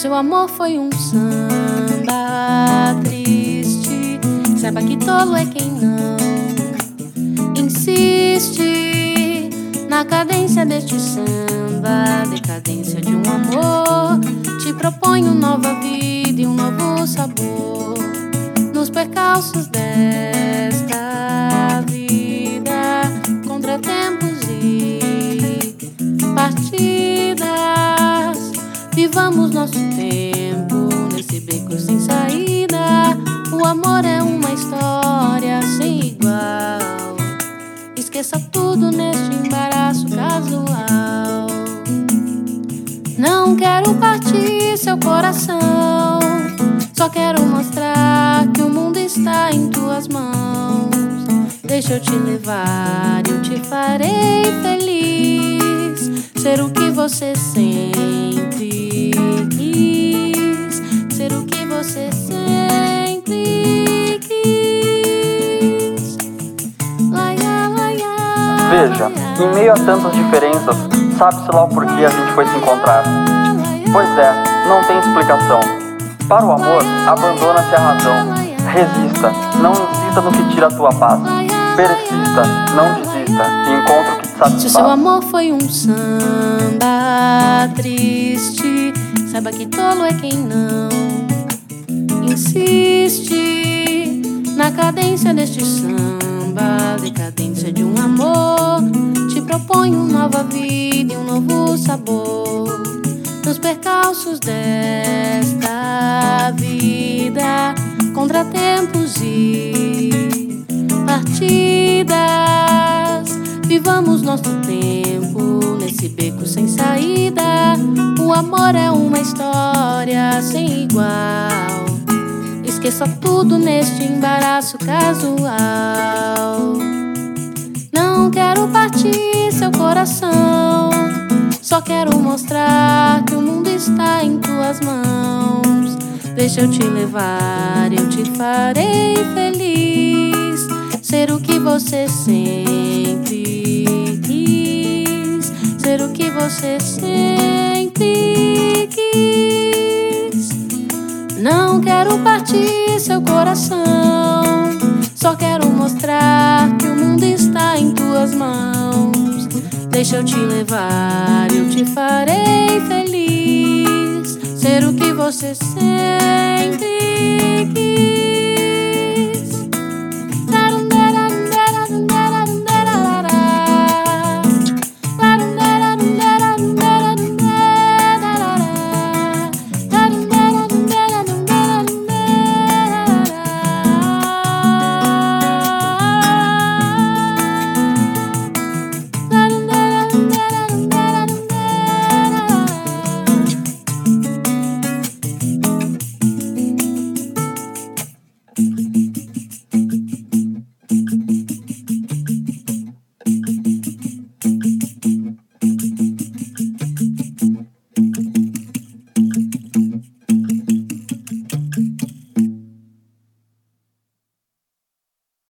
seu amor foi um samba triste, saiba que tolo é quem não insiste na cadência deste samba, decadência de um amor. Te proponho nova vida e um novo sabor nos percalços desta vida, contratempos e partidas. Vivamos nosso tempo nesse beco sem saída. O amor é uma história sem igual. Esqueça tudo neste embaraço casual. Não quero partir seu coração, só quero mostrar que o mundo está em tuas mãos. Deixa eu te levar, eu te farei feliz. Ser o que você sempre quis, ser o que você sempre quis. Laia, laia, Veja, em meio a tantas diferenças, sabe-se lá o porquê a gente foi se encontrar. Pois é, não tem explicação. Para o amor, abandona-se a razão. Resista, não insista no que tira a tua paz. Persista, não desista, e encontra o que te satisfaz. Se o seu amor foi um samba triste, saiba que tolo é quem não insiste na cadência deste samba, decadência de um amor. Te proponho nova vida e um novo sabor nos percalços desta vida, contratempos e partidas. Vivamos nosso tempo nesse beco sem saída. O amor é uma história sem igual. Esqueça tudo neste embaraço casual. Não quero partir seu coração, só quero mostrar que o mundo está em tuas mãos. Deixa eu te levar, eu te farei feliz. Ser o que você sempre quis, ser o que você sempre quis. Não quero partir seu coração, só quero mostrar que o mundo está em tuas mãos. Deixa eu te levar, eu te farei feliz. Ser o que você sempre quis.